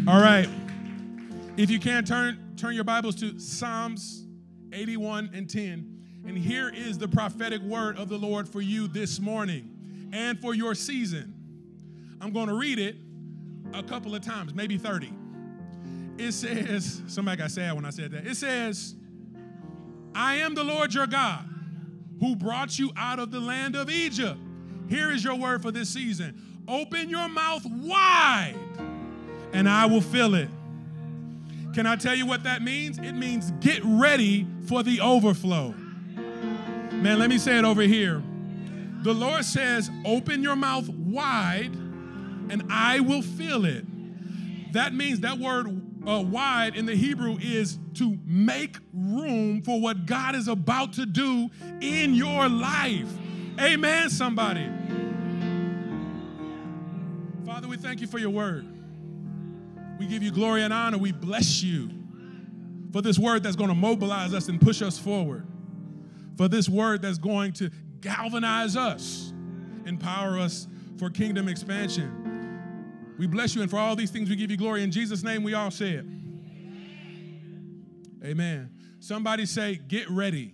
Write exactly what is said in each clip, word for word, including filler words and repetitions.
All right. If you can, turn, turn your Bibles to Psalms eighty-one and ten. And here is the prophetic word of the Lord for you this morning and for your season. I'm going to read it a couple of times, maybe thirty. It says, somebody got sad when I said that. It says, I am the Lord your God who brought you out of the land of Egypt. Here is your word for this season. Open your mouth wide and I will fill it. Can I tell you what that means? It means get ready for the overflow. Man, let me say it over here. The Lord says, open your mouth wide and I will fill it. That means that word uh, wide in the Hebrew is to make room for what God is about to do in your life. Amen, somebody. Father, we thank you for your word. We give you glory and honor. We bless you for this word that's going to mobilize us and push us forward. For this word that's going to galvanize us, empower us for kingdom expansion. We bless you, and for all these things we give you glory. In Jesus' name we all say it. Amen. Somebody say, get ready.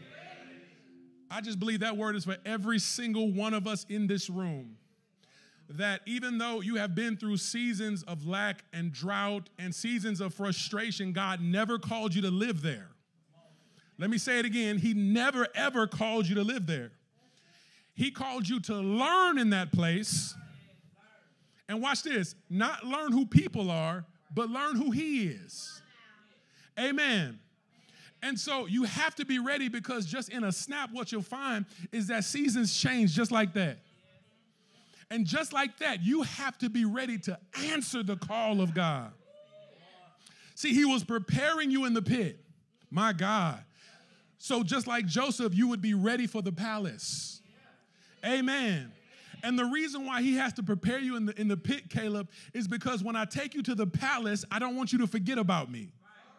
I just believe that word is for every single one of us in this room. That even though you have been through seasons of lack and drought and seasons of frustration, God never called you to live there. Let me say it again. He never, ever called you to live there. He called you to learn in that place. And watch this, not learn who people are, but learn who he is. Amen. And so you have to be ready, because just in a snap, what you'll find is that seasons change just like that. And just like that, you have to be ready to answer the call of God. See, he was preparing you in the pit. My God. So just like Joseph, you would be ready for the palace. Amen. And the reason why he has to prepare you in the, in the pit, Caleb, is because when I take you to the palace, I don't want you to forget about me.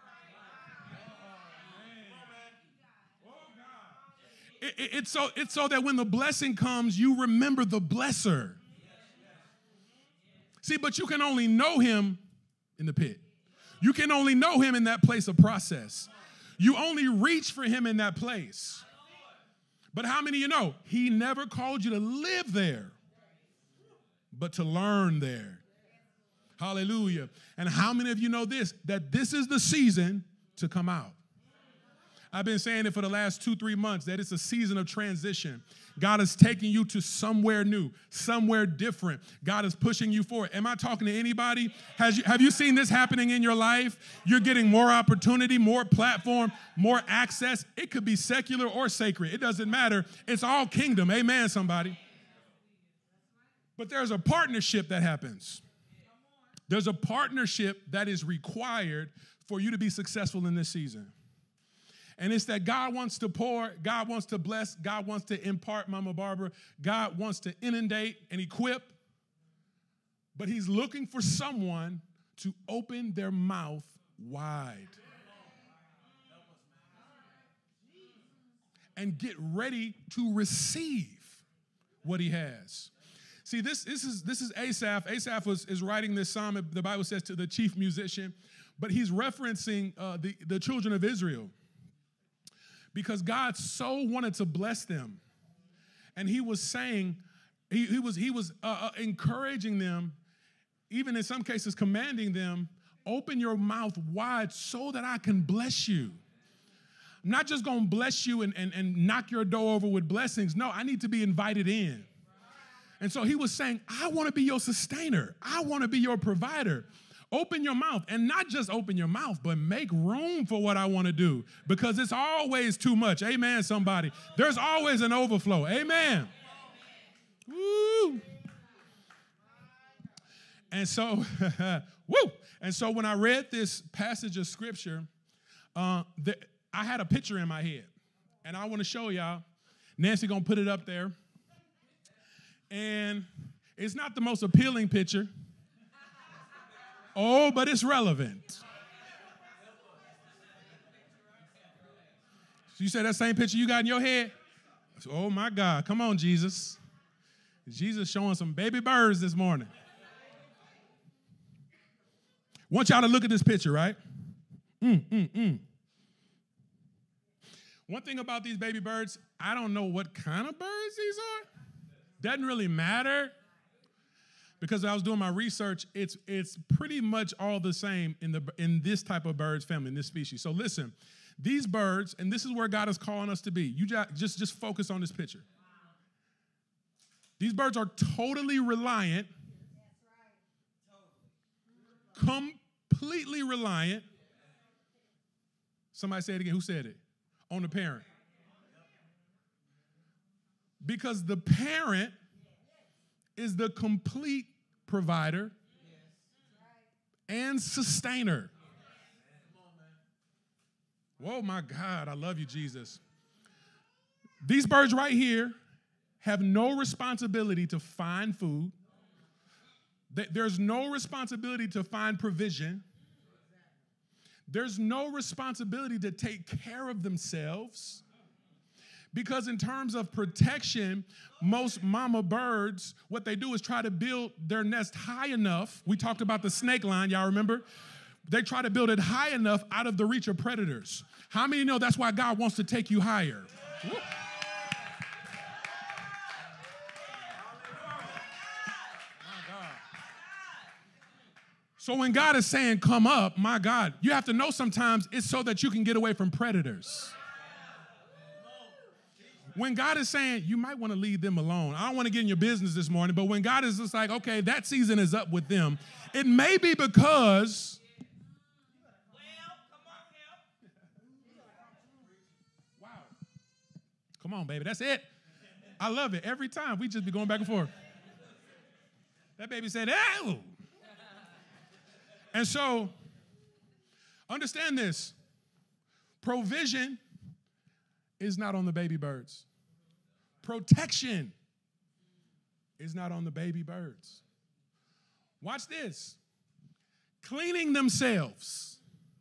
It, it, it's, so, it's so that when the blessing comes, you remember the blesser. See, but you can only know him in the pit. You can only know him in that place of process. You only reach for him in that place. But how many of you know he never called you to live there, but to learn there? Hallelujah. And how many of you know this, that this is the season to come out? I've been saying it for the last two, three months, that it's a season of transition. God is taking you to somewhere new, somewhere different. God is pushing you forward. Am I talking to anybody? Has you, have you seen this happening in your life? You're getting more opportunity, more platform, more access. It could be secular or sacred. It doesn't matter. It's all kingdom. Amen, somebody. But there's a partnership that happens. There's a partnership that is required for you to be successful in this season. And it's that God wants to pour, God wants to bless, God wants to impart, Mama Barbara. God wants to inundate and equip. But he's looking for someone to open their mouth wide and get ready to receive what he has. See, this, this is this is Asaph. Asaph was, is writing this psalm, the Bible says, to the chief musician. But he's referencing uh, the, the children of Israel, because God so wanted to bless them. And he was saying, he, he was, he was uh, uh, encouraging them, even in some cases commanding them, open your mouth wide so that I can bless you. I'm not just going to bless you and, and, and knock your door over with blessings. No, I need to be invited in. And so he was saying, I want to be your sustainer. I want to be your provider. Open your mouth, and not just open your mouth, but make room for what I want to do, because it's always too much. Amen, somebody. There's always an overflow. Amen. Woo. And so, woo. And so when I read this passage of scripture, uh, the, I had a picture in my head, and I want to show y'all. Nancy gonna put it up there. And it's not the most appealing picture. Oh, but it's relevant. You said that same picture you got in your head? Oh, my God. Come on, Jesus. Jesus showing some baby birds this morning. want y'all to look at this picture, right? Mm, mm, mm. One thing about these baby birds, I don't know what kind of birds these are. Doesn't really matter. Because I was doing my research, it's it's pretty much all the same in the in this type of birds family, in this species. So listen, these birds, and this is where God is calling us to be. You just, just focus on this picture. These birds are totally reliant, completely reliant. Somebody say it again. Who said it? On the parent. Because the parent is the complete provider and sustainer. Whoa, my God, I love you, Jesus. These birds right here have no responsibility to find food. There's no responsibility to find provision. There's no responsibility to take care of themselves. Because in terms of protection, most mama birds, what they do is try to build their nest high enough. We talked about the snake line, y'all remember? They try to build it high enough out of the reach of predators. How many know that's why God wants to take you higher? Woo. So when God is saying, come up, my God, you have to know sometimes it's so that you can get away from predators. When God is saying, you might want to leave them alone. I don't want to get in your business this morning, but when God is just like, okay, that season is up with them, it may be because wow. Come on, baby, that's it. I love it. Every time we just be going back and forth. That baby said, oh. And so, understand this. Provision is not on the baby birds. Protection is not on the baby birds. Watch this. Cleaning themselves.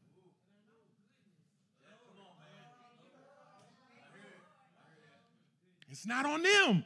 It's not on them.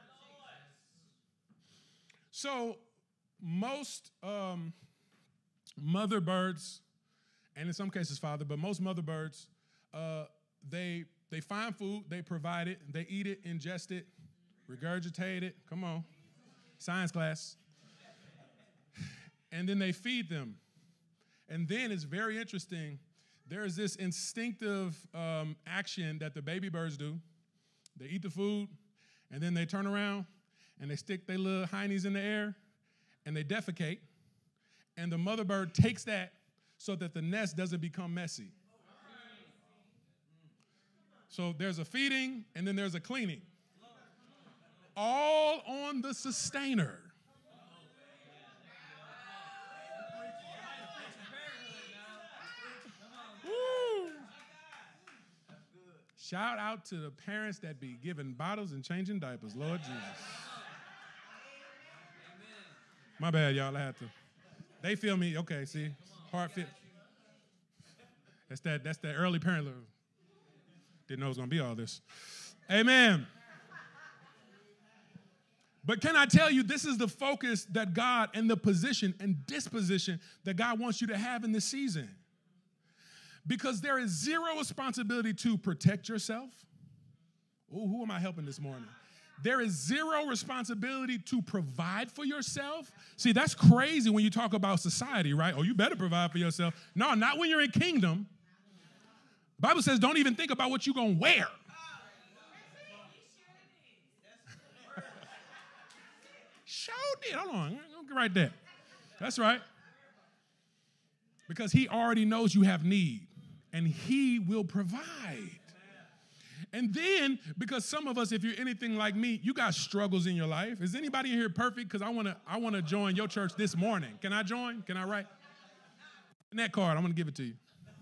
So most um, mother birds, and in some cases father, but most mother birds, uh, they They find food, they provide it, they eat it, ingest it, regurgitate it. Come on, science class. And then they feed them. And then it's very interesting. There's this instinctive um, action that the baby birds do. They eat the food, and then they turn around, and they stick their little heinies in the air, and they defecate. And the mother bird takes that so that the nest doesn't become messy. So there's a feeding, and then there's a cleaning. All on the sustainer. Woo. Shout out to the parents that be giving bottles and changing diapers, Lord Jesus. My bad, y'all, I had to. They feel me, okay, see, heart fit. That's that, that's that early parent level. Didn't know it was going to be all this. Amen. But can I tell you, this is the focus that God and the position and disposition that God wants you to have in this season. Because there is zero responsibility to protect yourself. Oh, who am I helping this morning? There is zero responsibility to provide for yourself. See, that's crazy when you talk about society, right? Oh, you better provide for yourself. No, not when you're in kingdom. The Bible says don't even think about what you're going to wear. Sure did. Hold on. Right there. That's right. Because he already knows you have need, and he will provide. And then, because some of us, if you're anything like me, you got struggles in your life. Is anybody in here perfect? Because I want to I want to join your church this morning. Can I join? Can I write? In that card, I'm going to give it to you.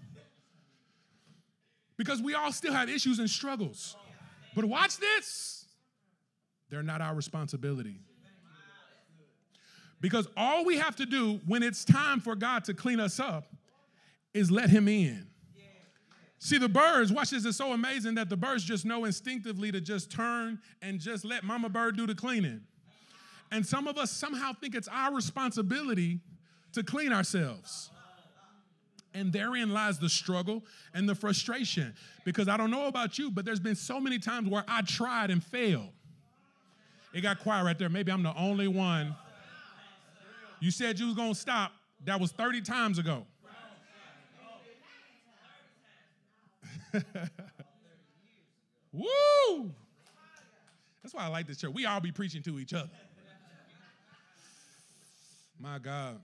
Because we all still have issues and struggles. But watch this. They're not our responsibility. Because all we have to do when it's time for God to clean us up is let him in. See, the birds, watch this, it's so amazing that the birds just know instinctively to just turn and just let mama bird do the cleaning. And some of us somehow think it's our responsibility to clean ourselves. And therein lies the struggle and the frustration. Because I don't know about you, but there's been so many times where I tried and failed. It got quiet right there. Maybe I'm the only one. You said you was going to stop. That was thirty times ago. Woo! That's why I like this church. We all be preaching to each other. My God.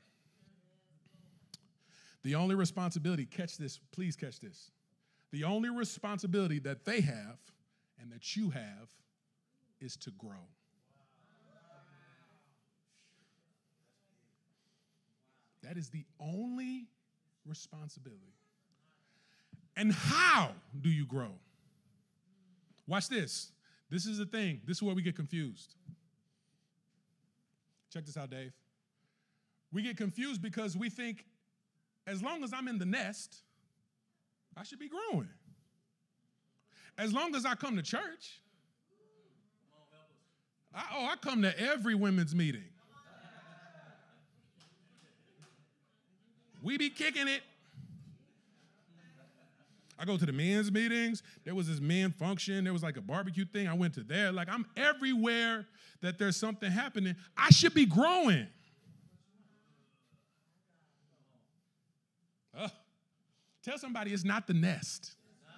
The only responsibility, catch this, please catch this. The only responsibility that they have and that you have is to grow. That is the only responsibility. And how do you grow? Watch this. This is the thing. This is where we get confused. Check this out, Dave. We get confused because we think as long as I'm in the nest, I should be growing. As long as I come to church, I, oh, I come to every women's meeting. We be kicking it. I go to the men's meetings. There was this men function. There was like a barbecue thing. I went to there. Like, I'm everywhere that there's something happening. I should be growing. Oh, tell somebody it's not the nest.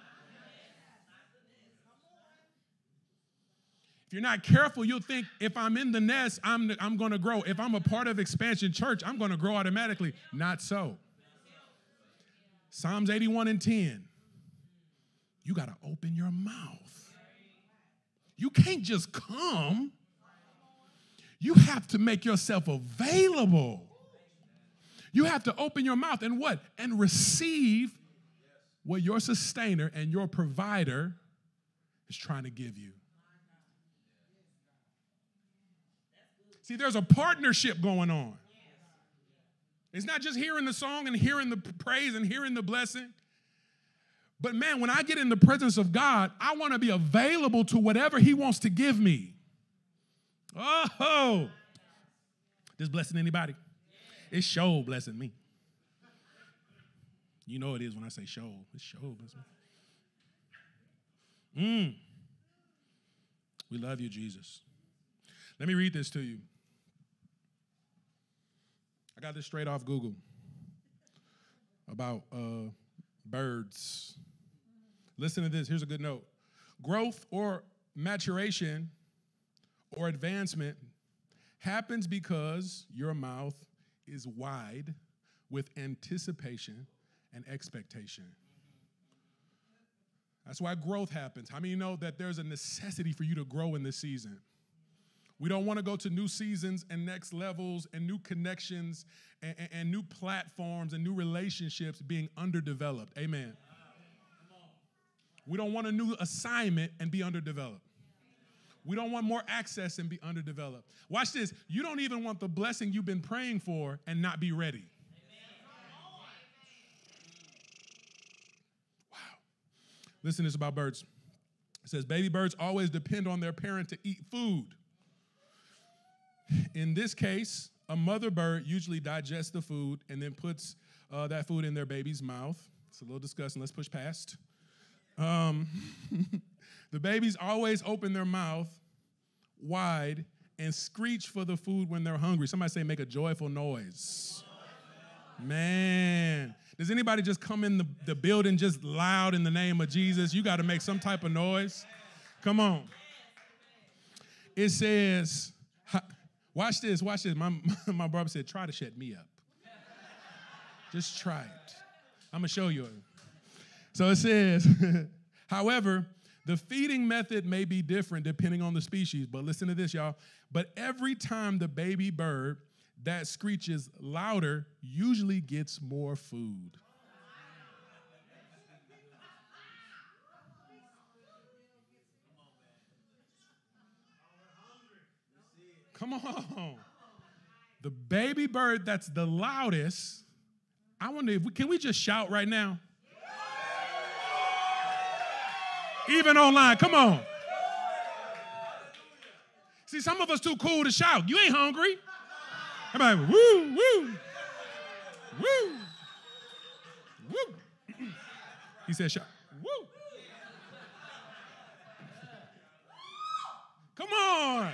If you're not careful, you'll think if I'm in the nest, I'm, I'm going to grow. If I'm a part of Expansion Church, I'm going to grow automatically. Not so. Psalms eighty-one and ten. You got to open your mouth. You can't just come. You have to make yourself available. You have to open your mouth and what? And receive what your sustainer and your provider is trying to give you. See, there's a partnership going on. It's not just hearing the song and hearing the praise and hearing the blessing. But man, when I get in the presence of God, I want to be available to whatever he wants to give me. Oh, this blessing anybody? It's show blessing me. You know it is when I say show. It's show blessing me. Mm. We love you, Jesus. Let me read this to you. I got this straight off Google about uh, birds. Listen to this. Here's a good note. Growth or maturation or advancement happens because your mouth is wide with anticipation and expectation. That's why growth happens. How many know that there's a necessity for you to grow in this season? We don't want to go to new seasons and next levels and new connections and, and, and new platforms and new relationships being underdeveloped. Amen. We don't want a new assignment and be underdeveloped. We don't want more access and be underdeveloped. Watch this. You don't even want the blessing you've been praying for and not be ready. Wow. Listen to this about birds. It says, baby birds always depend on their parent to eat food. In this case, a mother bird usually digests the food and then puts uh, that food in their baby's mouth. It's a little disgusting. Let's push past. Um, the babies always open their mouth wide and screech for the food when they're hungry. Somebody say, make a joyful noise. Man, does anybody just come in the, the building just loud in the name of Jesus? You got to make some type of noise. Come on. It says, watch this, watch this. My, my barber said, try to shut me up. Just try it. I'm going to show you it. So it says, however, the feeding method may be different depending on the species. But listen to this, y'all. But every time the baby bird that screeches louder usually gets more food. Come on. The baby bird that's the loudest, I wonder if we, can we just shout right now? Even online, come on. See, some of us too cool to shout. You ain't hungry. I'm like, woo, woo, woo, He said, shout. Woo. Come on.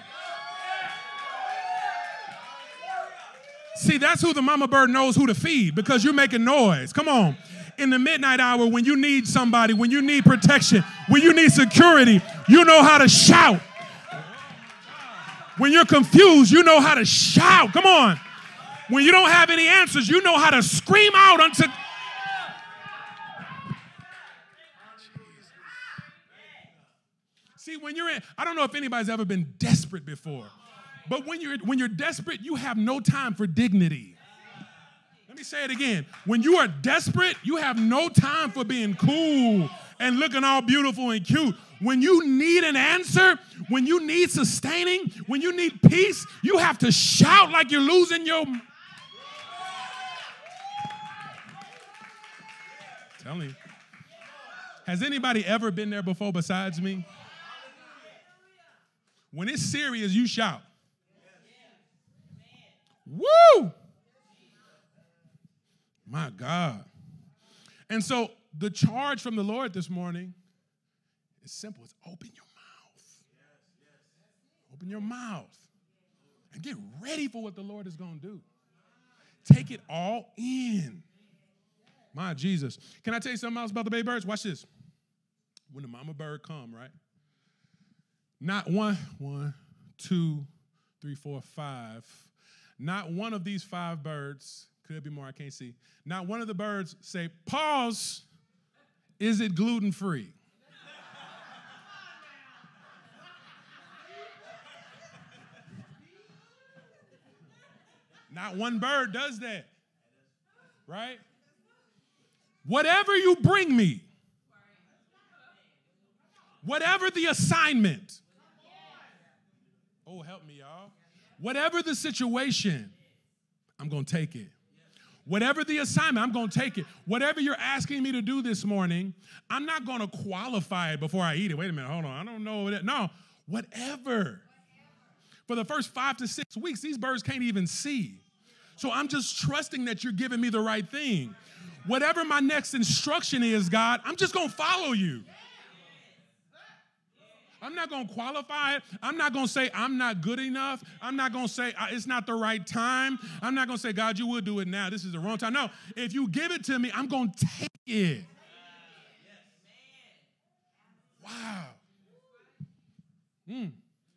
See, that's who the mama bird knows who to feed, because you're making noise. Come on. In the midnight hour, when you need somebody, when you need protection, when you need security, you know how to shout. When you're confused, you know how to shout. Come on. When you don't have any answers, you know how to scream out unto. See, when you're in, I don't know if anybody's ever been desperate before, but when you're when you're desperate, you have no time for dignity. Let me say it again. When you are desperate, you have no time for being cool and looking all beautiful and cute. When you need an answer, when you need sustaining, when you need peace, you have to shout like you're losing your. Tell me. Has anybody ever been there before besides me? When it's serious, you shout. Woo! My God. And so the charge from the Lord this morning is simple. It's open your mouth. Open your mouth and get ready for what the Lord is going to do. Take it all in. My Jesus. Can I tell you something else about the baby birds? Watch this. When the mama bird come, right? Not one, one, two, three, four, five. Not one of these five birds, could be more, I can't see. Not one of the birds say, pause, is it gluten-free? Not one bird does that, right? Whatever you bring me, whatever the assignment, oh, help me, y'all. Whatever the situation, I'm going to take it. Whatever the assignment, I'm going to take it. Whatever you're asking me to do this morning, I'm not going to qualify it before I eat it. Wait a minute, hold on. I don't know. That. No, whatever. For the first five to six weeks, these birds can't even see. So I'm just trusting that you're giving me the right thing. Whatever my next instruction is, God, I'm just going to follow you. I'm not going to qualify it. I'm not going to say I'm not good enough. I'm not going to say it's not the right time. I'm not going to say, God, you would do it now. This is the wrong time. No, if you give it to me, I'm going to take it. Wow. Mm.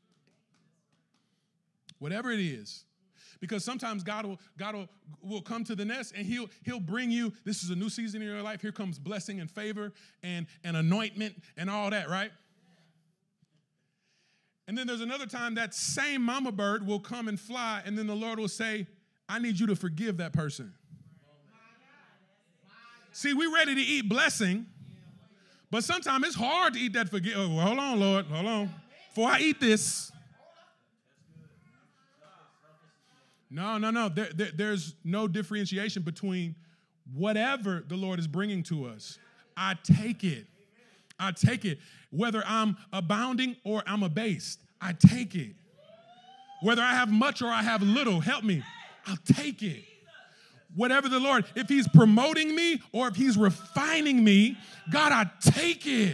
Whatever it is. Because sometimes God will God will, will come to the nest and he'll he'll bring you, this is a new season in your life. Here comes blessing and favor and, and anointment and all that, right? And then there's another time that same mama bird will come and fly, and then the Lord will say, I need you to forgive that person. See, we're ready to eat blessing, but sometimes it's hard to eat that forgive. Oh, well, hold on, Lord, hold on. Before I eat this. No, no, no. There, there, there's no differentiation between whatever the Lord is bringing to us. I take it. I take it. Whether I'm abounding or I'm abased, I take it. Whether I have much or I have little, help me. I'll take it. Whatever the Lord, if he's promoting me or if he's refining me, God, I take it.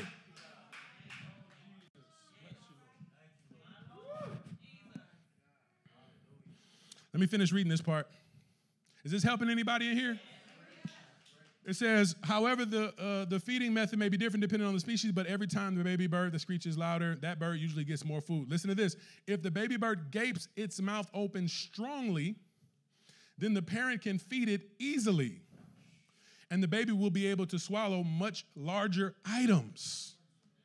Let me finish reading this part. Is this helping anybody in here? It says, however, the uh, the feeding method may be different depending on the species, but every time the baby bird that screeches louder, that bird usually gets more food. Listen to this. If the baby bird gapes its mouth open strongly, then the parent can feed it easily, and the baby will be able to swallow much larger items.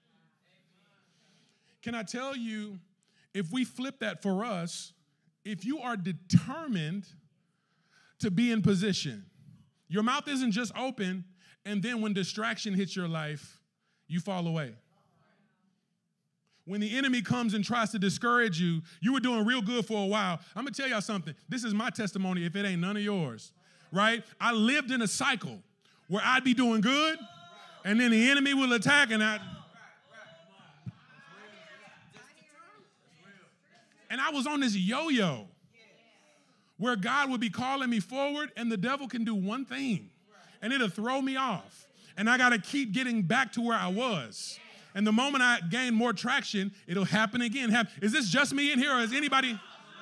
Can I tell you, if we flip that for us, if you are determined to be in position, your mouth isn't just open, and then when distraction hits your life, you fall away. When the enemy comes and tries to discourage you, you were doing real good for a while. I'm going to tell y'all something. This is my testimony if it ain't none of yours, right? I lived in a cycle where I'd be doing good, and then the enemy will attack, and I... And I was on this yo-yo where God would be calling me forward, and the devil can do one thing, and it'll throw me off. And I got to keep getting back to where I was. And the moment I gain more traction, it'll happen again. Is this just me in here, or is anybody?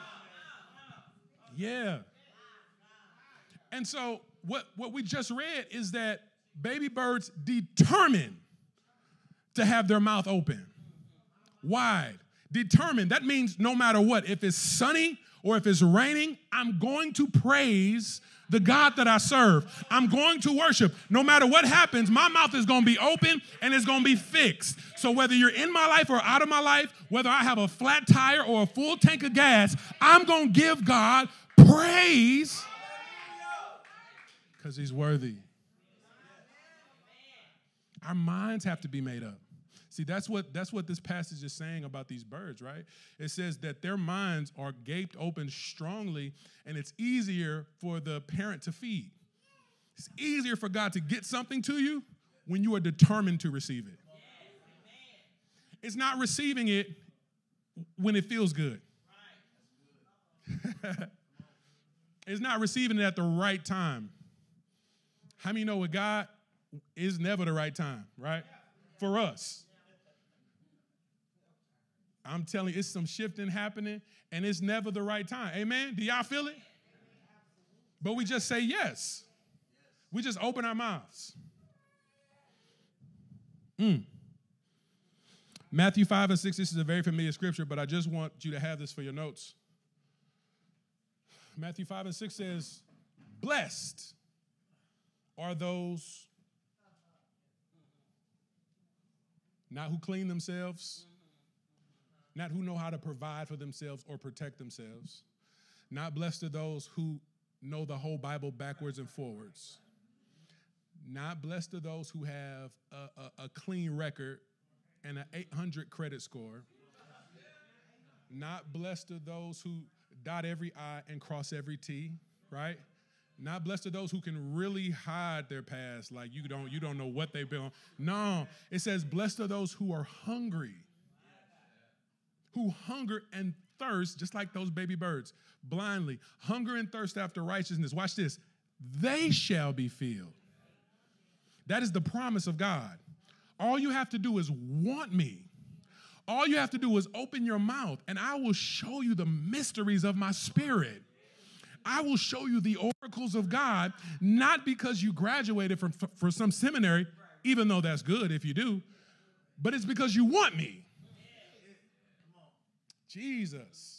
Yeah. And so what, what we just read is that baby birds determine to have their mouth open, wide. Determined. That means no matter what, if it's sunny or if it's raining, I'm going to praise the God that I serve. I'm going to worship. No matter what happens, my mouth is going to be open and it's going to be fixed. So whether you're in my life or out of my life, whether I have a flat tire or a full tank of gas, I'm going to give God praise because he's worthy. Our minds have to be made up. See, that's what, that's what this passage is saying about these birds, right? It says that their minds are gaped open strongly, and it's easier for the parent to feed. It's easier for God to get something to you when you are determined to receive it. It's not receiving it when it feels good. It's not receiving it at the right time. How many know with God, it's never the right time, right? For us. I'm telling you, it's some shifting happening, and it's never the right time. Amen? Do y'all feel it? But we just say yes. We just open our mouths. Mm. Matthew five and six, this is a very familiar scripture, but I just want you to have this for your notes. Matthew five and six says, blessed are those not who clean themselves, not who know how to provide for themselves or protect themselves. Not blessed are those who know the whole Bible backwards and forwards. Not blessed are those who have a, a, a clean record and an eight hundred credit score. Not blessed are those who dot every I and cross every T, right? Not blessed are those who can really hide their past, like you don't, you don't know what they've been on. No, it says blessed are those who are hungry. Who hunger and thirst, just like those baby birds, blindly, hunger and thirst after righteousness. Watch this. They shall be filled. That is the promise of God. All you have to do is want me. All you have to do is open your mouth, and I will show you the mysteries of my spirit. I will show you the oracles of God, not because you graduated from for some seminary, even though that's good if you do, but it's because you want me. Jesus.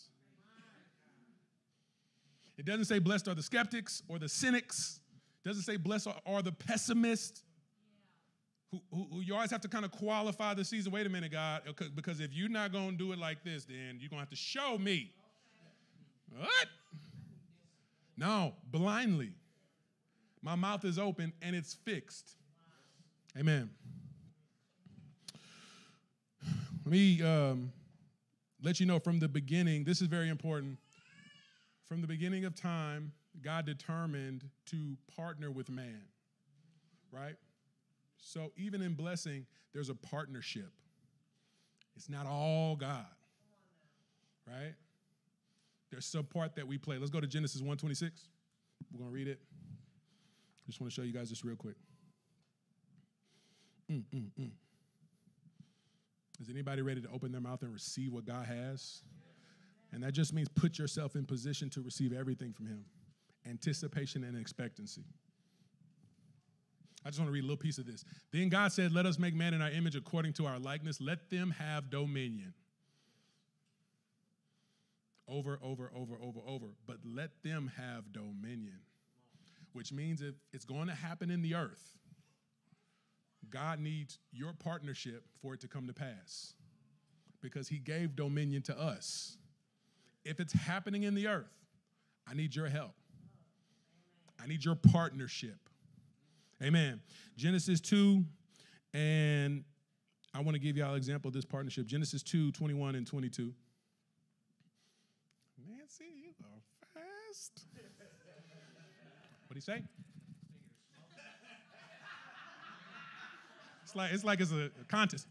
It doesn't say blessed are the skeptics or the cynics. It doesn't say blessed are, are the pessimists. Who, who, who you always have to kind of qualify the season. Wait a minute, God, because if you're not going to do it like this, then you're going to have to show me. What? No, blindly. My mouth is open and it's fixed. Amen. Let me um, let you know from the beginning, this is very important. From the beginning of time, God determined to partner with man, right? So even in blessing, there's a partnership. It's not all God, right? There's some part that we play. Let's go to Genesis one twenty-six. We're going to read it. I just want to show you guys this real quick. Mm, mm, mm. Is anybody ready to open their mouth and receive what God has? And that just means put yourself in position to receive everything from him. Anticipation and expectancy. I just want to read a little piece of this. Then God said, let us make man in our image according to our likeness. Let them have dominion. Over, over, over, over, over. But let them have dominion. Which means if it's going to happen in the earth, God needs your partnership for it to come to pass. Because he gave dominion to us. If it's happening in the earth, I need your help. I need your partnership. Amen. Genesis two, and I want to give y'all an example of this partnership. Genesis two, twenty-one and twenty-two. Nancy, you are fast. What'd he say? It's like it's like it's a contest.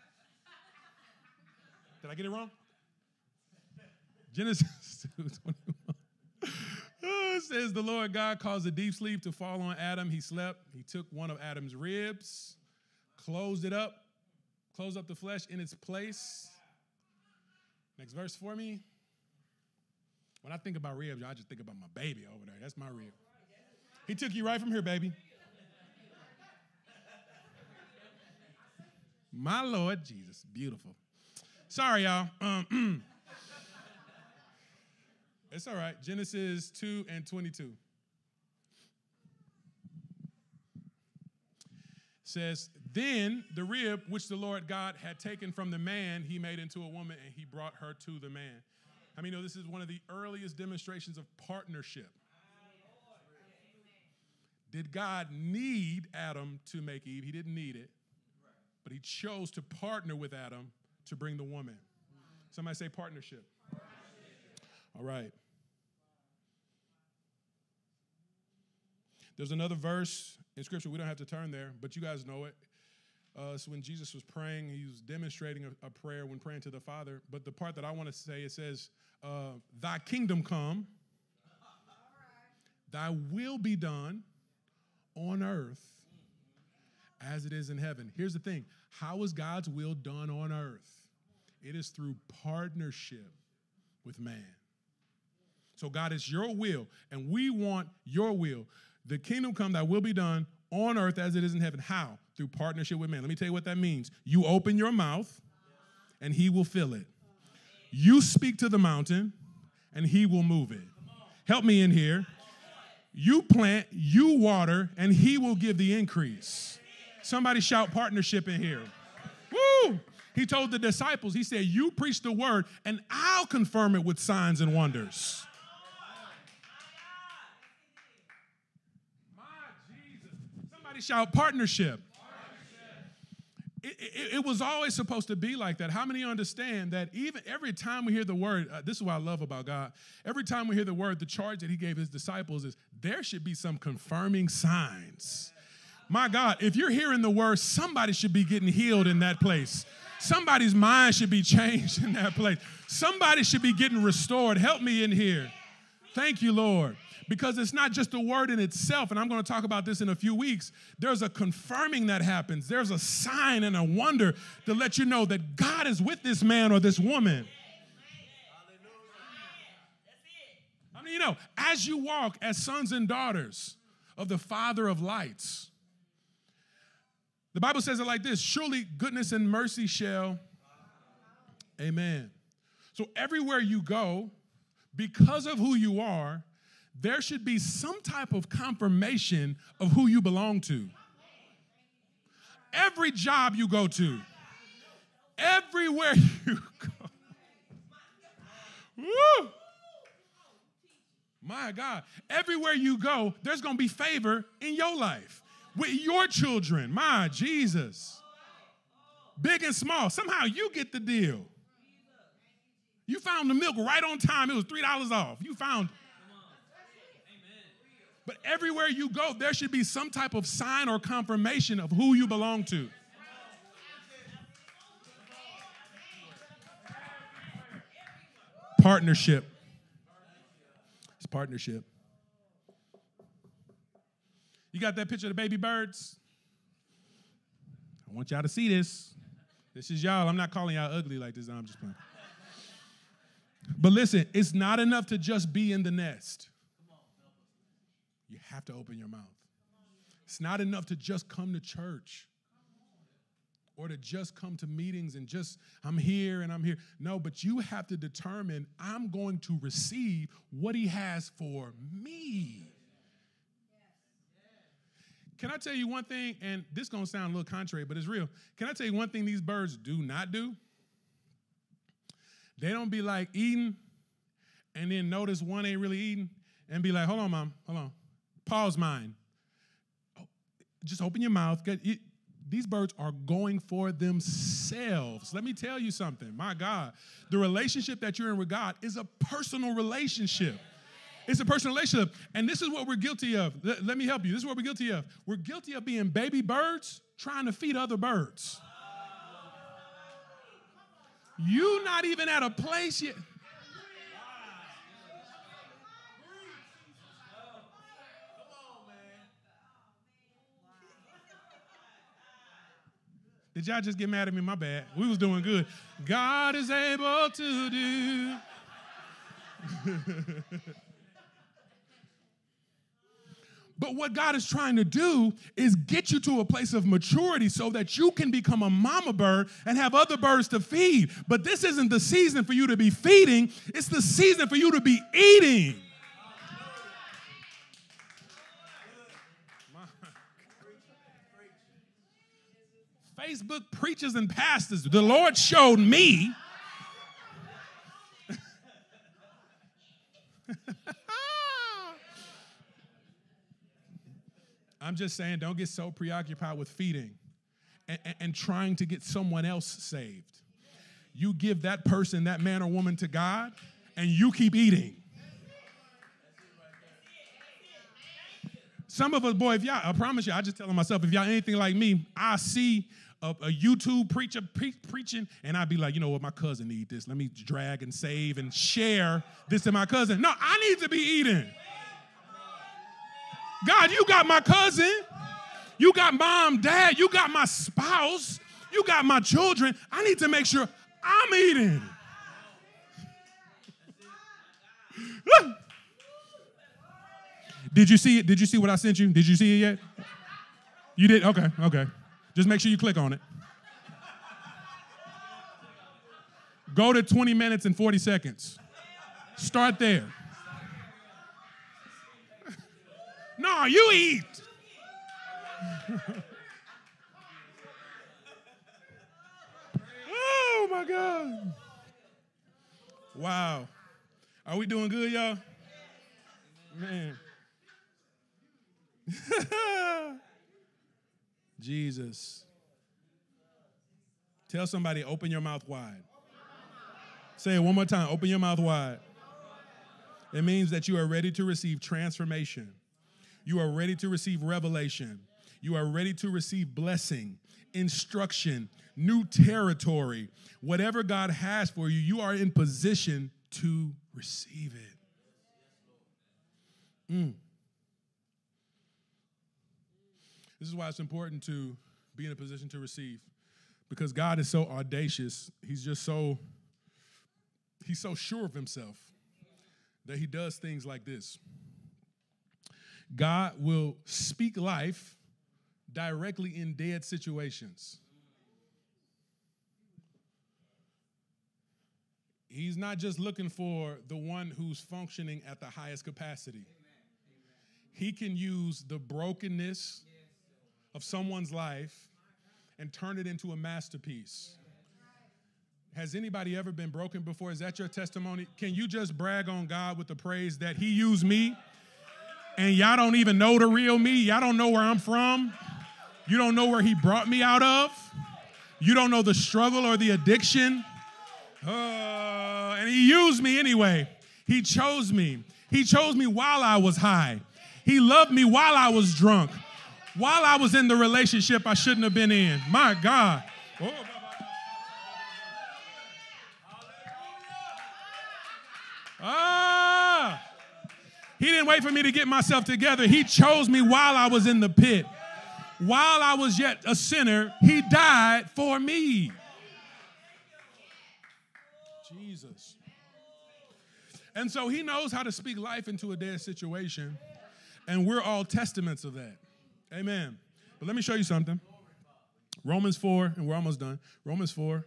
Did I get it wrong? Genesis two, twenty-one. Oh, It says the Lord God caused a deep sleep to fall on Adam. He slept. He took one of Adam's ribs, closed it up, closed up the flesh in its place. Next verse for me. When I think about ribs, I just think about my baby over there. That's my rib. He took you right from here, baby. My Lord Jesus. Beautiful. Sorry, y'all. Um, it's all right. Genesis two and twenty-two. Says, then the rib which the Lord God had taken from the man, he made into a woman, and he brought her to the man. I mean, you know, this is one of the earliest demonstrations of partnership. Did God need Adam to make Eve? He didn't need it, but he chose to partner with Adam to bring the woman. Somebody say partnership. All right. There's another verse in Scripture. We don't have to turn there, but you guys know it. Uh, it's when Jesus was praying. He was demonstrating a, a prayer when praying to the Father. But the part that I want to say, it says, uh, thy kingdom come, thy will be done on earth as it is in heaven. Here's the thing. How is God's will done on earth? It is through partnership with man. So God, it's your will, and we want your will. The kingdom come, thy will be done on earth as it is in heaven. How? Through partnership with man. Let me tell you what that means. You open your mouth, and he will fill it. You speak to the mountain, and he will move it. Help me in here. You plant, you water, and he will give the increase. Somebody shout partnership in here. Woo! He told the disciples, he said, you preach the word, and I'll confirm it with signs and wonders. My Jesus. Somebody shout partnership. It, it, it was always supposed to be like that. How many understand that even every time we hear the word, uh, this is what I love about God. Every time we hear the word, the charge that he gave his disciples is there should be some confirming signs. My God, if you're hearing the word, somebody should be getting healed in that place. Somebody's mind should be changed in that place. Somebody should be getting restored. Help me in here. Thank you, Lord. Because it's not just the word in itself, and I'm going to talk about this in a few weeks. There's a confirming that happens. There's a sign and a wonder to let you know that God is with this man or this woman. I mean, you know, as you walk as sons and daughters of the Father of lights, the Bible says it like this: surely goodness and mercy shall, amen. So everywhere you go, because of who you are, there should be some type of confirmation of who you belong to. Every job you go to, everywhere you go. Woo! My God. Everywhere you go, there's going to be favor in your life. With your children, my Jesus. Big and small. Somehow you get the deal. You found the milk right on time. It was three dollars off. You found it. But everywhere you go, there should be some type of sign or confirmation of who you belong to. Partnership. It's partnership. You got that picture of the baby birds? I want y'all to see this. This is y'all. I'm not calling y'all ugly like this. I'm just playing. But listen, it's not enough to just be in the nest. You have to open your mouth. It's not enough to just come to church or to just come to meetings and just, I'm here and I'm here. No, but you have to determine, I'm going to receive what he has for me. Can I tell you one thing, and this is going to sound a little contrary, but it's real. Can I tell you one thing these birds do not do? They don't be like eating and then notice one ain't really eating and be like, hold on, mom, hold on. Pause mine. Oh, just open your mouth. These birds are going for themselves. Let me tell you something. My God, the relationship that you're in with God is a personal relationship. It's a personal relationship. And this is what we're guilty of. Let, let me help you. This is what we're guilty of. We're guilty of being baby birds trying to feed other birds. You not even at a place yet. Did y'all just get mad at me? My bad. We was doing good. God is able to do. But what God is trying to do is get you to a place of maturity so that you can become a mama bird and have other birds to feed. But this isn't the season for you to be feeding. It's the season for you to be eating. Facebook preachers and pastors, the Lord showed me. I'm just saying, don't get so preoccupied with feeding and, and, and trying to get someone else saved. You give that person, that man or woman to God, and you keep eating. Some of us, boy, if y'all, I promise you, I just telling myself, if y'all anything like me, I see a, a YouTube preacher pre- preaching, and I'd be like, you know what, my cousin need this. Let me drag and save and share this to my cousin. No, I need to be eating. God, you got my cousin. You got mom, dad. You got my spouse. You got my children. I need to make sure I'm eating. Did you see it? Did you see what I sent you? Did you see it yet? You did? Okay, okay. Just make sure you click on it. Go to twenty minutes and forty seconds. Start there. No, you eat. Oh, my God. Wow. Are we doing good, y'all? Man. Jesus. Tell somebody, open your mouth wide. Say it one more time. Open your mouth wide. It means that you are ready to receive transformation. You are ready to receive revelation. You are ready to receive blessing, instruction, new territory. Whatever God has for you, you are in position to receive it. Mm. This is why it's important to be in a position to receive, because God is so audacious. He's just so, he's so sure of himself that he does things like this. God will speak life directly in dead situations. He's not just looking for the one who's functioning at the highest capacity. He can use the brokenness of someone's life and turn it into a masterpiece. Has anybody ever been broken before? Is that your testimony? Can you just brag on God with the praise that he used me? And y'all don't even know the real me. Y'all don't know where I'm from. You don't know where he brought me out of. You don't know the struggle or the addiction. Uh, and he used me anyway. He chose me. He chose me while I was high. He loved me while I was drunk. While I was in the relationship I shouldn't have been in. My God. Oh. Ah. He didn't wait for me to get myself together. He chose me while I was in the pit. While I was yet a sinner, he died for me. Jesus. And so he knows how to speak life into a dead situation, and we're all testaments of that. Amen. But let me show you something. Romans four, and we're almost done. Romans four.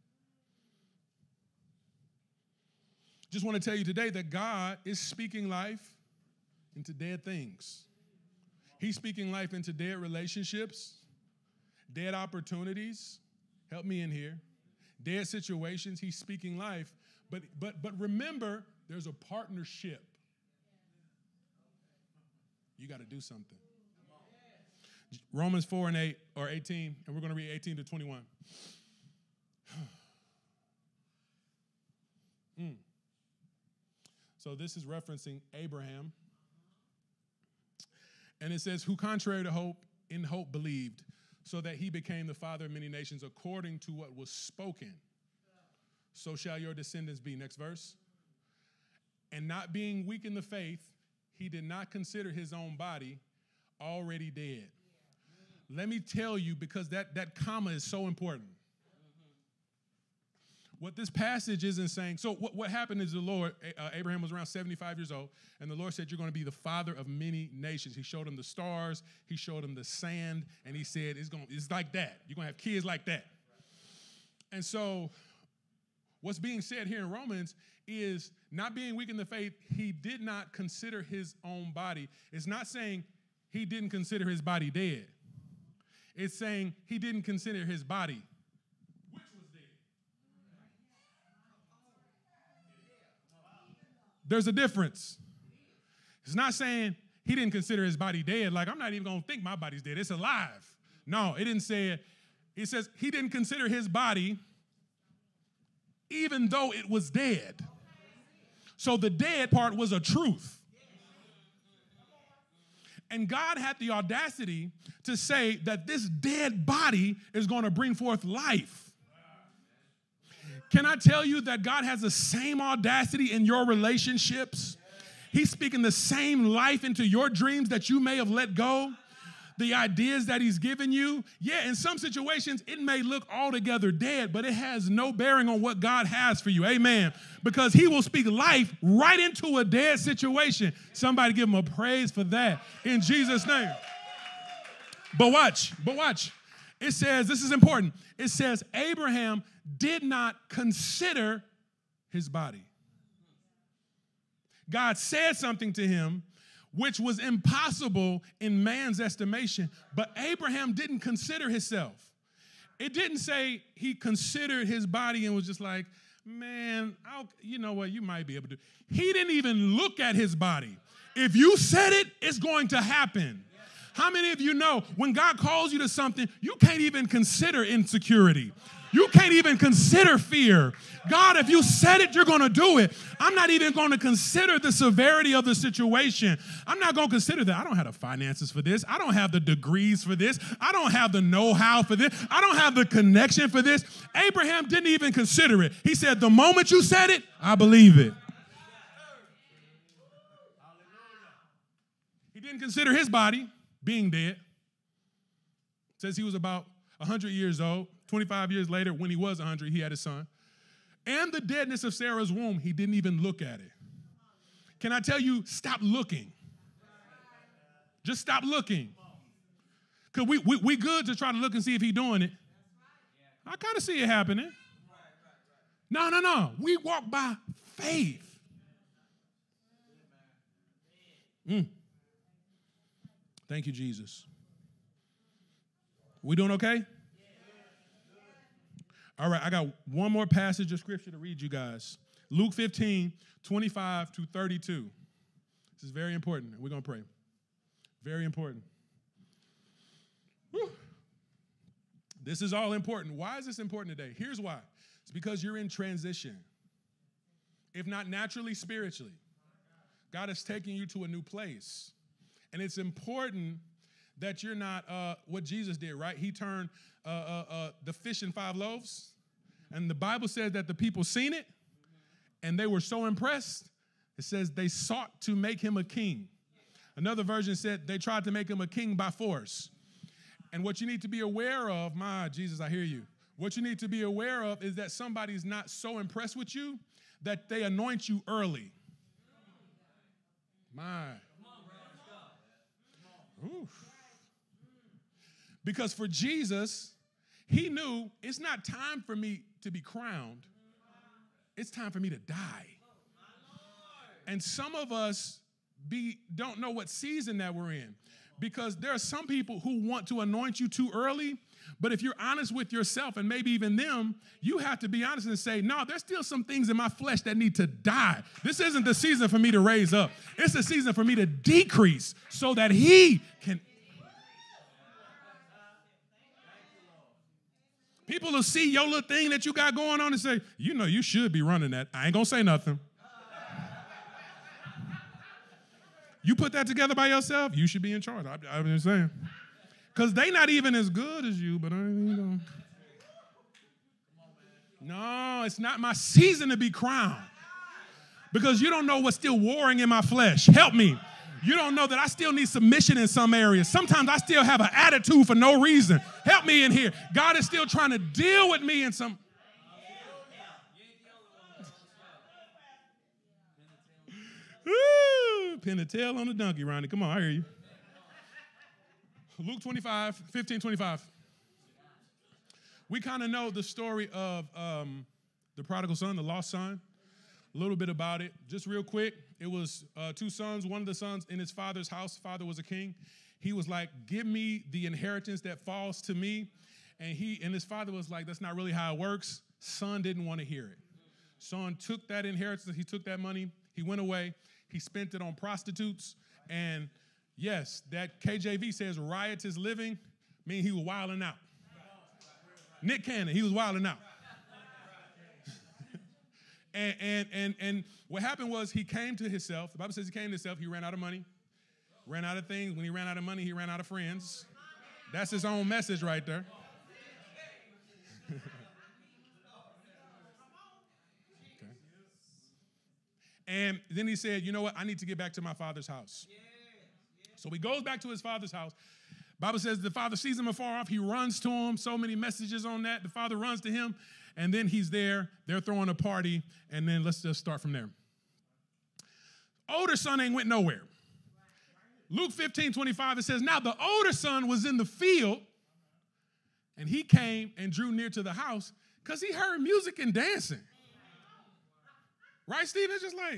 Just want to tell you today that God is speaking life into dead things. He's speaking life into dead relationships, dead opportunities. Help me in here. Dead situations. He's speaking life. But but but remember, there's a partnership. You got to do something. Romans four and eight or eighteen, and we're going to read eighteen to twenty-one. mm. So this is referencing Abraham. And it says, who contrary to hope, in hope believed, so that he became the father of many nations according to what was spoken. So shall your descendants be. Next verse. And not being weak in the faith, he did not consider his own body already dead, Let me tell you, because that, that comma is so important. What this passage isn't saying, so what, what happened is the Lord, uh, Abraham was around seventy-five years old, and the Lord said, you're going to be the father of many nations. He showed him the stars, he showed him the sand, and he said, it's, going, it's like that. You're going to have kids like that. And so what's being said here in Romans is not being weak in the faith, he did not consider his own body. It's not saying he didn't consider his body dead. It's saying he didn't consider his body There's a difference. It's not saying he didn't consider his body dead. Like, I'm not even going to think my body's dead. It's alive. No, it didn't say it. It says he didn't consider his body even though it was dead. So the dead part was a truth. And God had the audacity to say that this dead body is going to bring forth life. Can I tell you that God has the same audacity in your relationships? He's speaking the same life into your dreams that you may have let go. The ideas that he's given you. Yeah, in some situations, it may look altogether dead, but it has no bearing on what God has for you. Amen. Because he will speak life right into a dead situation. Somebody give him a praise for that in Jesus' name. But watch, but watch. It says, this is important. It says, Abraham did not consider his body. God said something to him which was impossible in man's estimation, but Abraham didn't consider himself. It didn't say he considered his body and was just like, man, I'll, you know what, you might be able to. He didn't even look at his body. If you said it, it's going to happen. How many of you know when God calls you to something, you can't even consider insecurity? You can't even consider fear. God, if you said it, you're going to do it. I'm not even going to consider the severity of the situation. I'm not going to consider that. I don't have the finances for this. I don't have the degrees for this. I don't have the know-how for this. I don't have the connection for this. Abraham didn't even consider it. He said, the moment you said it, I believe it. He didn't consider his body being dead. It says he was about one hundred years old. twenty-five years later, when he was one hundred, he had a son. And the deadness of Sarah's womb, he didn't even look at it. Can I tell you, stop looking. Just stop looking. Because we, we, we good to try to look and see if he's doing it. I kind of see it happening. No, no, no. We walk by faith. Mm. Thank you, Jesus. We doing okay? All right, I got one more passage of scripture to read you guys. Luke fifteen, twenty-five to thirty-two. This is very important. We're going to pray. Very important. Whew. This is all important. Why is this important today? Here's why. It's because you're in transition. If not naturally, spiritually. God is taking you to a new place. And it's important that you're not uh, what Jesus did, right? He turned uh, uh, uh, the fish and five loaves. And the Bible says that the people seen it, and they were so impressed. It says they sought to make him a king. Another version said they tried to make him a king by force. And what you need to be aware of, my Jesus, I hear you. What you need to be aware of is that somebody's not so impressed with you that they anoint you early. My. Oof. Because for Jesus, he knew it's not time for me to be crowned. It's time for me to die. And some of us be don't know what season that we're in, because there are some people who want to anoint you too early. But if you're honest with yourself, and maybe even them, you have to be honest and say, no, there's still some things in my flesh that need to die. This isn't the season for me to raise up. It's the season for me to decrease so that he can. People will see your little thing that you got going on and say, you know, you should be running that. I ain't going to say nothing. You put that together by yourself, you should be in charge. I, I'm just saying. Because they not even as good as you, but I ain't you know. No, it's not my season to be crowned. Because you don't know what's still warring in my flesh. Help me. You don't know that I still need submission in some areas. Sometimes I still have an attitude for no reason. Help me in here. God is still trying to deal with me in some. Woo! Pin the tail on the donkey, Ronnie. Come on, I hear you. Luke twenty-five, fifteen, twenty-five. We kind of know the story of um, the prodigal son, the lost son. A little bit about it. Just real quick, it was uh, two sons. One of the sons in his father's house, father was a king. He was like, give me the inheritance that falls to me. And he and his father was like, that's not really how it works. Son didn't want to hear it. Son took that inheritance. He took that money. He went away. He spent it on prostitutes. And yes, that K J V says riotous living, meaning he was wilding out. Nick Cannon, he was wilding out. and, and, and, and what happened was he came to himself. The Bible says he came to himself. He ran out of money, ran out of things. When he ran out of money, he ran out of friends. That's his own message right there. And then he said, you know what? I need to get back to my father's house. So he goes back to his father's house. Bible says the father sees him afar off. He runs to him. So many messages on that. The father runs to him, and then he's there. They're throwing a party, and then let's just start from there. Older son ain't went nowhere. Luke fifteen, twenty-five, it says, now the older son was in the field, and he came and drew near to the house because he heard music and dancing. Right, Steve? It's just like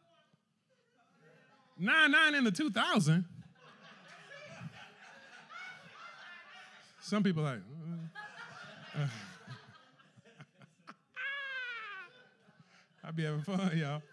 nine nine in the two thousand. Some people like, uh, uh. I be having fun, y'all.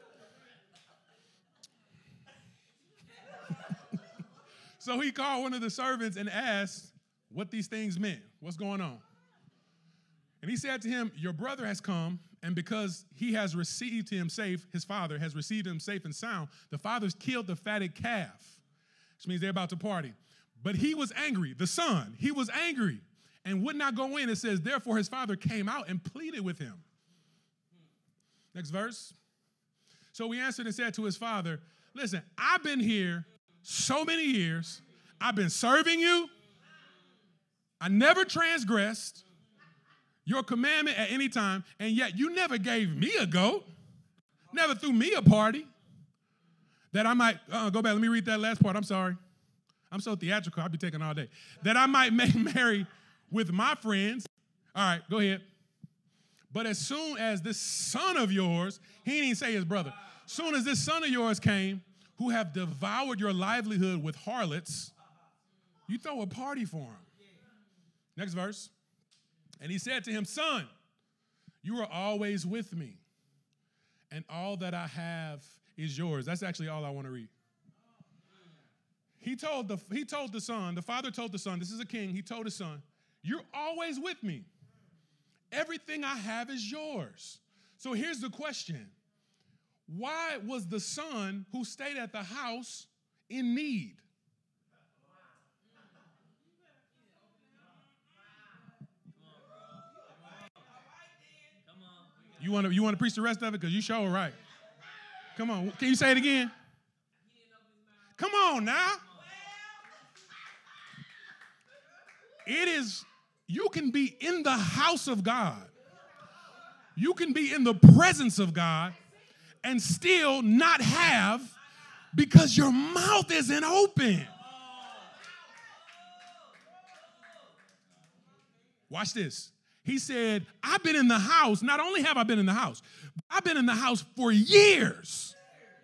So he called one of the servants and asked what these things meant. What's going on? And he said to him, your brother has come, and because he has received him safe, his father has received him safe and sound, the father's killed the fatted calf, which means they're about to party. But he was angry, the son, he was angry and would not go in. It says, therefore his father came out and pleaded with him. Next verse. So he answered and said to his father, listen, I've been here so many years. I've been serving you. I never transgressed your commandment at any time, and yet you never gave me a goat, never threw me a party, that I might, uh, go back, let me read that last part, I'm sorry. I'm so theatrical, I'll be taking all day. That I might make merry with my friends. All right, go ahead. But as soon as this son of yours, he didn't even say his brother, soon as this son of yours came, who have devoured your livelihood with harlots, you throw a party for him. Next verse. And he said to him, son, you are always with me, and all that I have is yours. That's actually all I want to read. He told the, he told the son, the father told the son, this is a king, he told his son, you're always with me. Everything I have is yours. So here's the question. Why was the son who stayed at the house in need? You want to you want to preach the rest of it? Because you sure right. Come on. Can you say it again? Come on now. It is, you can be in the house of God. You can be in the presence of God and still not have because your mouth isn't open. Watch this. He said, I've been in the house. Not only have I been in the house, but I've been in the house for years.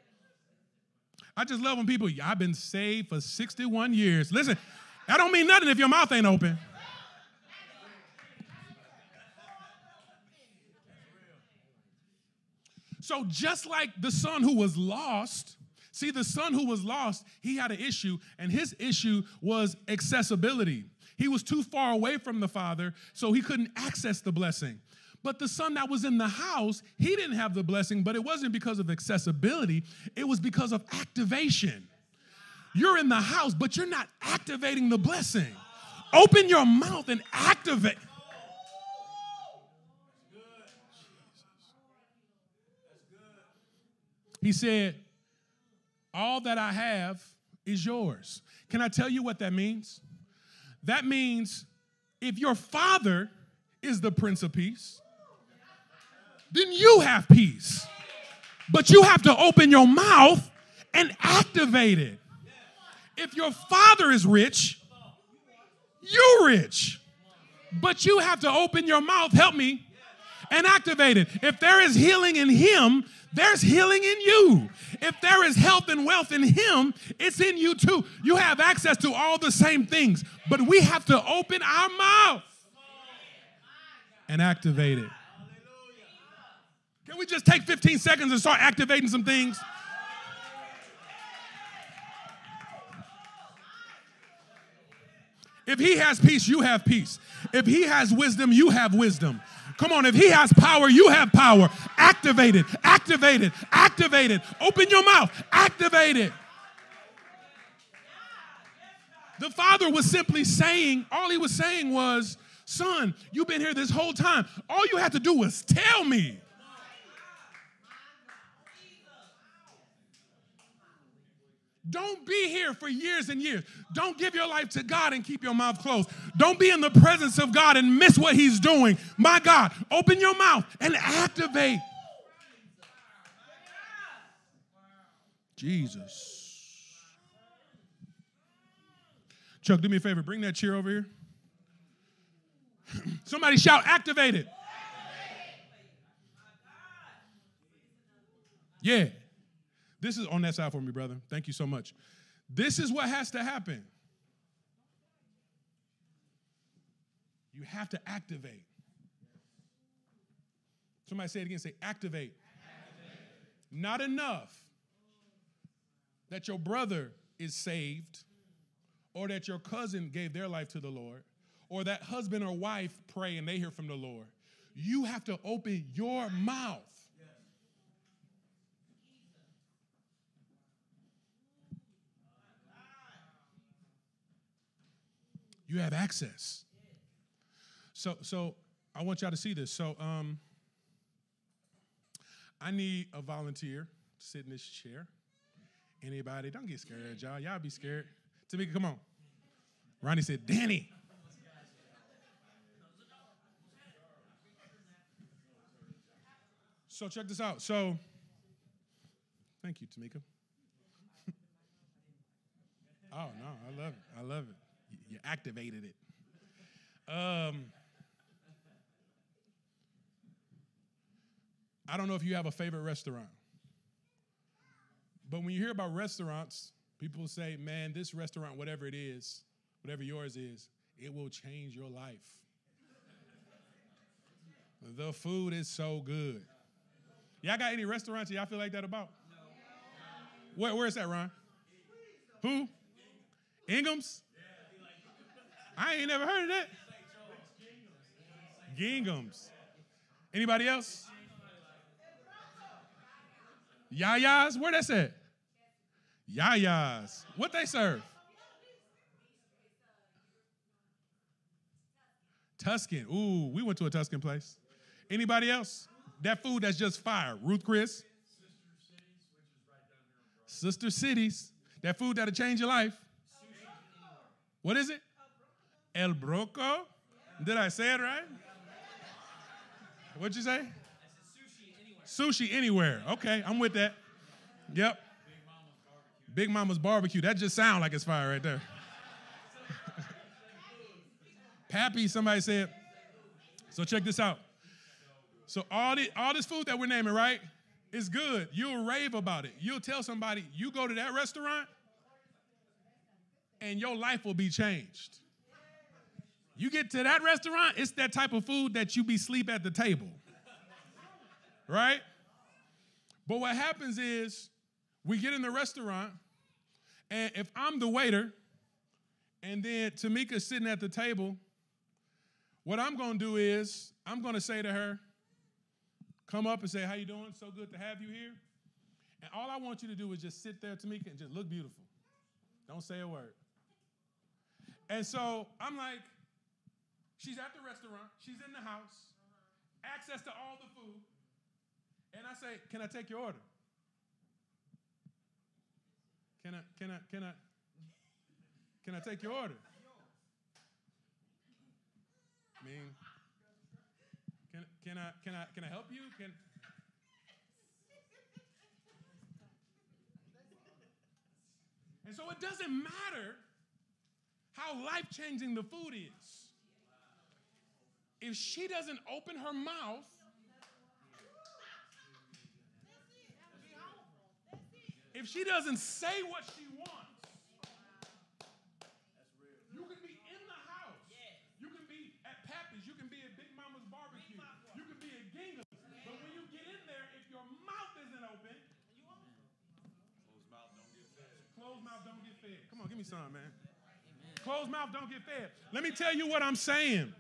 I just love when people, I've been saved for sixty-one years. Listen, that don't mean nothing if your mouth ain't open. So just like the son who was lost, see, the son who was lost, he had an issue, and his issue was accessibility. He was too far away from the father, so he couldn't access the blessing. But the son that was in the house, he didn't have the blessing, but it wasn't because of accessibility. It was because of activation. You're in the house, but you're not activating the blessing. Open your mouth and activate. He said, all that I have is yours. Can I tell you what that means? That means if your Father is the Prince of Peace, then you have peace. But you have to open your mouth and activate it. If your Father is rich, you're rich. But you have to open your mouth, help me, and activate it. If there is healing in him, there's healing in you. If there is health and wealth in him, it's in you too. You have access to all the same things, but we have to open our mouth and activate it. Can we just take fifteen seconds and start activating some things? If he has peace, you have peace. If he has wisdom, you have wisdom. Come on, if he has power, you have power. Activate it, activate it, activate it. Open your mouth, activate it. The Father was simply saying, all he was saying was, son, you've been here this whole time. All you had to do was tell me. Don't be here for years and years. Don't give your life to God and keep your mouth closed. Don't be in the presence of God and miss what he's doing. My God, open your mouth and activate. Jesus. Chuck, do me a favor. Bring that chair over here. Somebody shout, activate it. Yeah. This is on that side for me, brother. Thank you so much. This is what has to happen. You have to activate. Somebody say it again. Say activate. Activate. Not enough that your brother is saved or that your cousin gave their life to the Lord or that husband or wife pray and they hear from the Lord. You have to open your mouth. You have access. So, so I want y'all to see this. So, um, I need a volunteer to sit in this chair. Anybody? Don't get scared, y'all. Y'all be scared. Tamika, come on. Ronnie said, Danny. So check this out. So, thank you, Tamika. Oh, no, I love it. I love it. You activated it. Um, I don't know if you have a favorite restaurant, but when you hear about restaurants, people say, man, this restaurant, whatever it is, whatever yours is, it will change your life. The food is so good. Y'all got any restaurants y'all feel like that about? No. Where, where's that, Ron? Who? Ingham's? I ain't never heard of that. Gingham's. Anybody else? Yaya's? Where that's at? Yaya's. What they serve? Tuscan. Ooh, we went to a Tuscan place. Anybody else? That food that's just fire. Ruth Chris. Sister Cities. That food that'll change your life. What is it? El Broco? Did I say it right? What'd you say? Sushi anywhere. Okay, I'm with that. Yep. Big Mama's Barbecue. That just sounds like it's fire right there. Pappy, somebody said. So check this out. So all, the, all this food that we're naming, right, is good. You'll rave about it. You'll tell somebody, you go to that restaurant, and your life will be changed. You get to that restaurant, it's that type of food that you be sleep at the table. Right? But what happens is we get in the restaurant, and if I'm the waiter, and then Tamika's sitting at the table, what I'm going to do is I'm going to say to her, come up and say, how you doing? So good to have you here. And all I want you to do is just sit there, Tamika, and just look beautiful. Don't say a word. And so I'm like, she's at the restaurant. She's in the house. Access to all the food. And I say, can I take your order? Can I, can I, can I, can I take your order? I mean, can, can I, can I, can I help you? Can, and so it doesn't matter how life-changing the food is. If she doesn't open her mouth, if she doesn't say what she wants, you can be in the house. You can be at Pappy's. You can be at Big Mama's Barbecue. You can be at Ginga's. But when you get in there, if your mouth isn't open, closed mouth don't get fed. Closed mouth don't get fed. Come on, give me some, man. Closed mouth don't get fed. Let me tell you what I'm saying.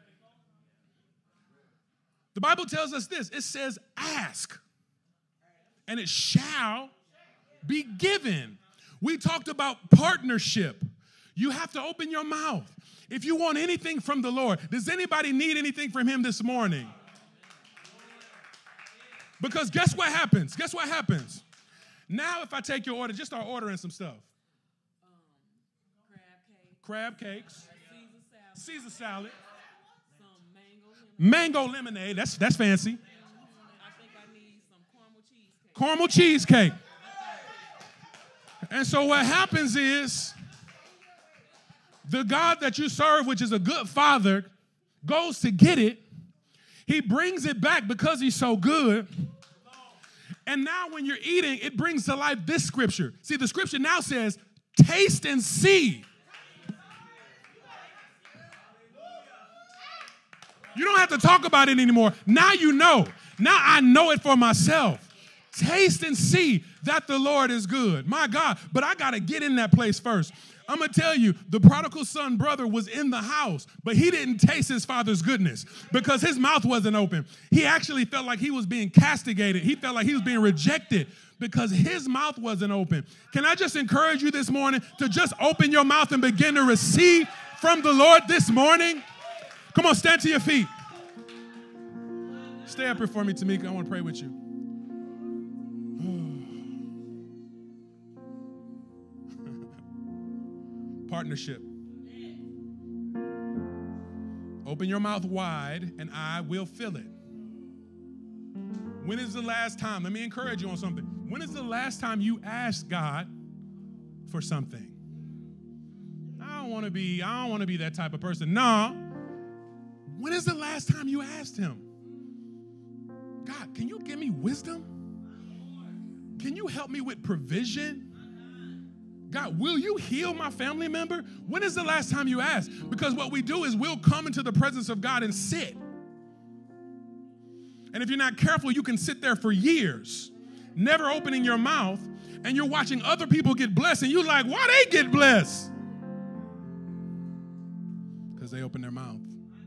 The Bible tells us this. It says, ask, and it shall be given. We talked about partnership. You have to open your mouth. If you want anything from the Lord, does anybody need anything from him this morning? Because guess what happens? Guess what happens? Now if I take your order, just start ordering some stuff. Um, crab cake. Crab cakes. Caesar salad. Caesar salad. Mango lemonade, that's that's fancy. I think I need some caramel cheesecake. Caramel cheesecake. And so what happens is the God that you serve, which is a good father, goes to get it. He brings it back because he's so good. And now when you're eating, it brings to life this scripture. See, the scripture now says, taste and see. You don't have to talk about it anymore. Now you know. Now I know it for myself. Taste and see that the Lord is good. My God, but I got to get in that place first. I'm going to tell you, the prodigal son brother was in the house, but he didn't taste his father's goodness because his mouth wasn't open. He actually felt like he was being castigated. He felt like he was being rejected because his mouth wasn't open. Can I just encourage you this morning to just open your mouth and begin to receive from the Lord this morning? Come on, stand to your feet. Stay up here for me, Tamika. I want to pray with you. Partnership. Open your mouth wide and I will fill it. When is the last time? Let me encourage you on something. When is the last time you asked God for something? I don't want to be, I don't want to be that type of person. No. When is the last time you asked him? God, can you give me wisdom? Can you help me with provision? God, will you heal my family member? When is the last time you asked? Because what we do is we'll come into the presence of God and sit. And if you're not careful, you can sit there for years, never opening your mouth, and you're watching other people get blessed, and you're like, why they get blessed? Because they open their mouth.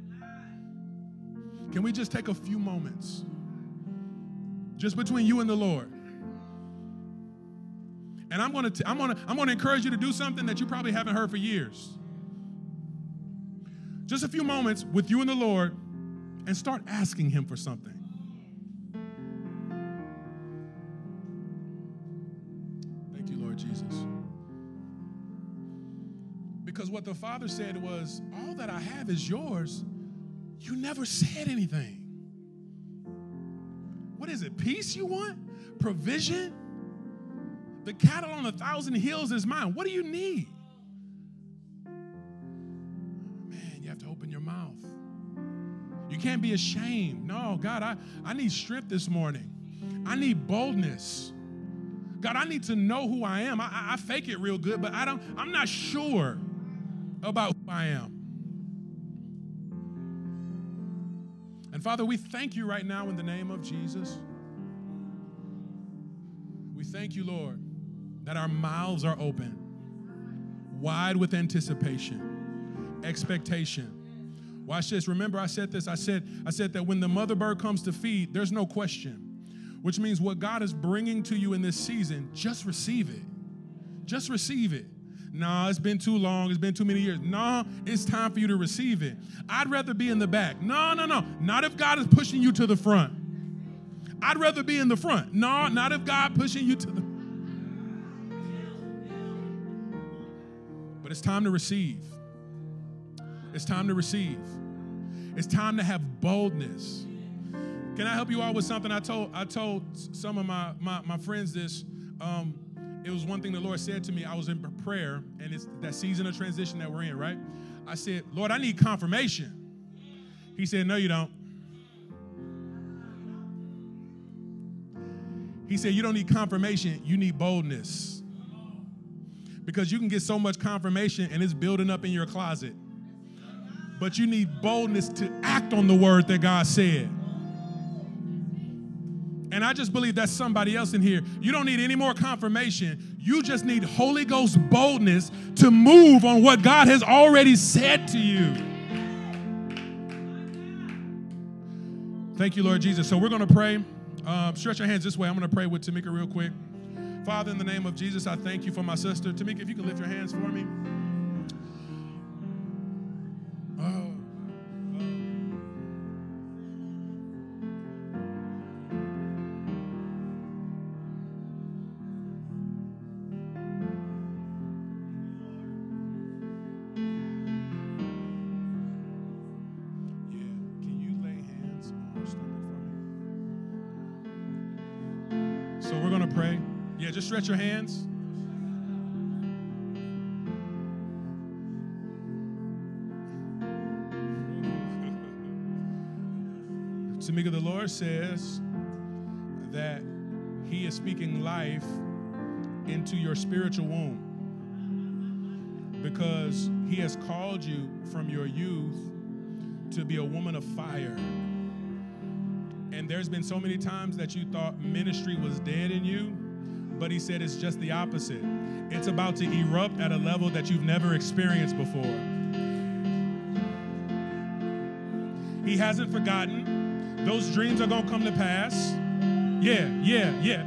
Can we just take a few moments, just between you and the Lord? And I'm going to I'm going to I'm going to encourage you to do something that you probably haven't heard for years. Just a few moments with you and the Lord and start asking him for something. Thank you, Lord Jesus. Because what the Father said was, all that I have is yours. You never said anything. What is it? Peace you want? Provision? The cattle on a thousand hills is mine. What do you need? Man, you have to open your mouth. You can't be ashamed. No, God, I, I need strength this morning. I need boldness. God, I need to know who I am. I, I, I fake it real good, but I don't, I'm not sure about who I am. And Father, we thank you right now in the name of Jesus. We thank you, Lord, that our mouths are open, wide with anticipation, expectation. Watch this. Remember, I said this. I said, I said that when the mother bird comes to feed, there's no question, which means what God is bringing to you in this season, just receive it. Just receive it. No, it's been too long. It's been too many years. No, it's time for you to receive it. I'd rather be in the back. No, no, no. Not if God is pushing you to the front. I'd rather be in the front. No, not if God pushing you to the But it's time to receive. It's time to receive. It's time to have boldness. Can I help you out with something? I told I told some of my, my, my friends this. Um, it was one thing the Lord said to me. I was in prayer, and it's that season of transition that we're in, right? I said, Lord, I need confirmation. He said, no, you don't. He said, you don't need confirmation. You need boldness. Because you can get so much confirmation, and it's building up in your closet. But you need boldness to act on the word that God said. And I just believe that's somebody else in here. You don't need any more confirmation. You just need Holy Ghost boldness to move on what God has already said to you. Thank you, Lord Jesus. So we're going to pray. Um, stretch your hands this way. I'm going to pray with Tamika real quick. Father, in the name of Jesus, I thank you for my sister. Tamika, if you could lift your hands for me. Oh. Pray. Yeah, just stretch your hands. Tamika, the Lord says that He is speaking life into your spiritual womb because He has called you from your youth to be a woman of fire. And there's been so many times that you thought ministry was dead in you, but He said it's just the opposite. It's about to erupt at a level that you've never experienced before. He hasn't forgotten. Those dreams are going to come to pass. Yeah, yeah, yeah.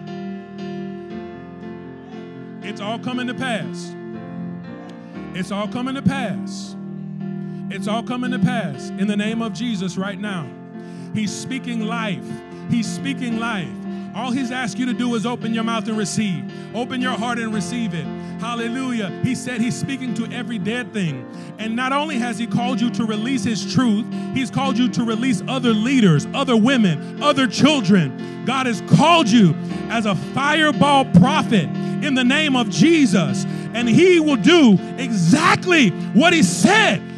It's all coming to pass. It's all coming to pass. It's all coming to pass in the name of Jesus right now. He's speaking life. He's speaking life. All He's asked you to do is open your mouth and receive. Open your heart and receive it. Hallelujah. He said He's speaking to every dead thing. And not only has He called you to release His truth, He's called you to release other leaders, other women, other children. God has called you as a fireball prophet in the name of Jesus. And He will do exactly what He said